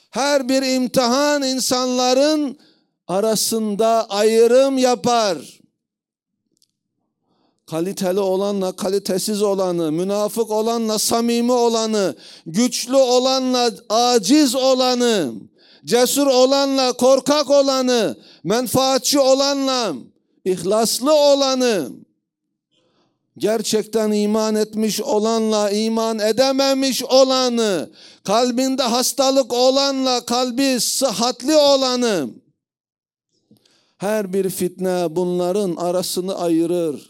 Her bir imtihan insanların arasında ayrım yapar. Kaliteli olanla kalitesiz olanı, münafık olanla samimi olanı, güçlü olanla aciz olanı, cesur olanla korkak olanı, menfaatçi olanla ihlaslı olanı, gerçekten iman etmiş olanla iman edememiş olanı, kalbinde hastalık olanla kalbi sıhhatli olanı, her bir fitne bunların arasını ayırır.